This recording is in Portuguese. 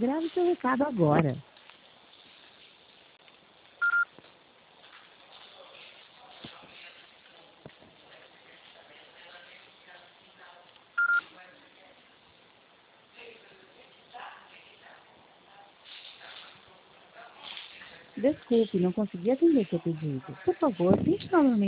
Grave seu recado agora. Desculpe, não consegui atender seu pedido. Por favor, tente novamente.